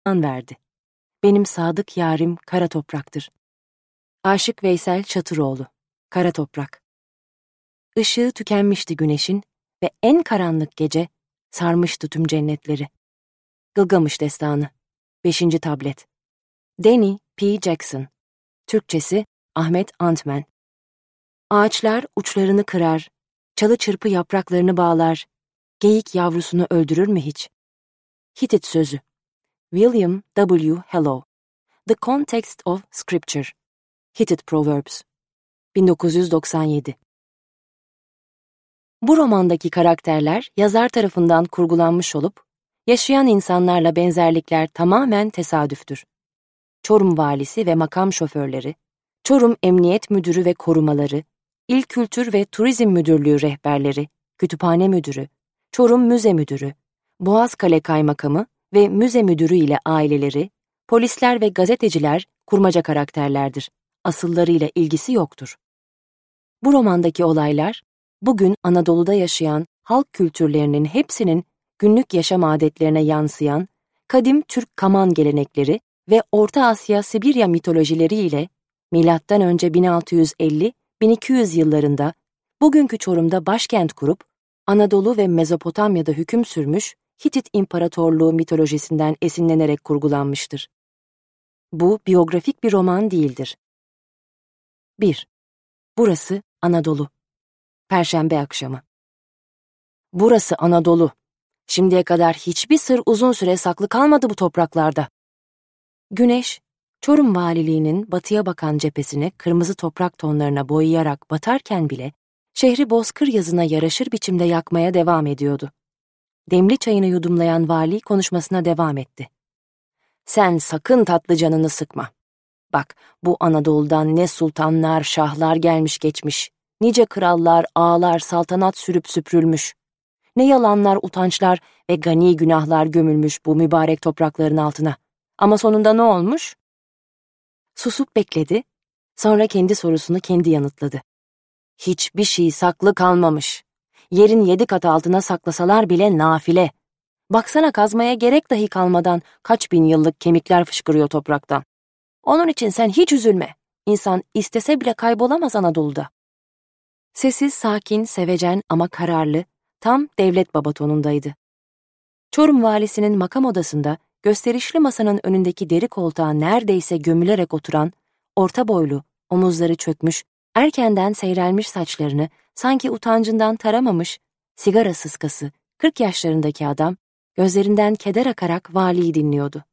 verdi. Benim sadık yarim kara topraktır. Aşık Veysel Çatıroğlu, Kara Toprak. Işığı tükenmişti güneşin ve en karanlık gece sarmıştı tüm cennetleri. Gılgamış Destanı, 5. tablet. Danny P. Jackson. Türkçesi Ahmet Antmen. Ağaçlar uçlarını kırar, çalı çırpı yapraklarını bağlar, geyik yavrusunu öldürür mü hiç? Hitit sözü. William W. Hello. The Context of Scripture. Hittite Proverbs. 1997. Bu romandaki karakterler yazar tarafından kurgulanmış olup, yaşayan insanlarla benzerlikler tamamen tesadüftür. Çorum valisi ve makam şoförleri, Çorum Emniyet Müdürü ve korumaları, İl Kültür ve Turizm Müdürlüğü rehberleri, kütüphane müdürü, Çorum Müze Müdürü, Boğazkale Kaymakamı ve müze müdürü ile aileleri, polisler ve gazeteciler kurmaca karakterlerdir. Asıllarıyla ilgisi yoktur. Bu romandaki olaylar, bugün Anadolu'da yaşayan halk kültürlerinin hepsinin günlük yaşam adetlerine yansıyan kadim Türk kaman gelenekleri ve Orta Asya Sibirya mitolojileri ile M.Ö. 1650-1200 yıllarında bugünkü Çorum'da başkent kurup Anadolu ve Mezopotamya'da hüküm sürmüş Hitit İmparatorluğu mitolojisinden esinlenerek kurgulanmıştır. Bu biyografik bir roman değildir. 1. Burası Anadolu. Perşembe akşamı. Burası Anadolu. Şimdiye kadar hiçbir sır uzun süre saklı kalmadı bu topraklarda. Güneş, Çorum Valiliğinin batıya bakan cephesini kırmızı toprak tonlarına boyayarak batarken bile şehri bozkır yazına yaraşır biçimde yakmaya devam ediyordu. Demli çayını yudumlayan vali konuşmasına devam etti. Sen sakın tatlı canını sıkma. Bak, bu Anadolu'dan ne sultanlar, şahlar gelmiş geçmiş, nice krallar, ağalar, saltanat sürüp süpürülmüş. Ne yalanlar, utançlar ve gani günahlar gömülmüş bu mübarek toprakların altına. Ama sonunda ne olmuş? Susup bekledi, sonra kendi sorusunu kendi yanıtladı. Hiçbir şey saklı kalmamış. Yerin 7 kat altına saklasalar bile nafile. Baksana, kazmaya gerek dahi kalmadan kaç bin yıllık kemikler fışkırıyor topraktan. Onun için sen hiç üzülme. İnsan istese bile kaybolamaz Anadolu'da. Sessiz, sakin, sevecen ama kararlı, tam devlet baba tonundaydı. Çorum valisinin makam odasında gösterişli masanın önündeki deri koltuğa neredeyse gömülerek oturan, orta boylu, omuzları çökmüş, erkenden seyrelmiş saçlarını sanki utancından taramamış, sigara sıskası, 40 yaşlarındaki adam, gözlerinden keder akarak valiyi dinliyordu.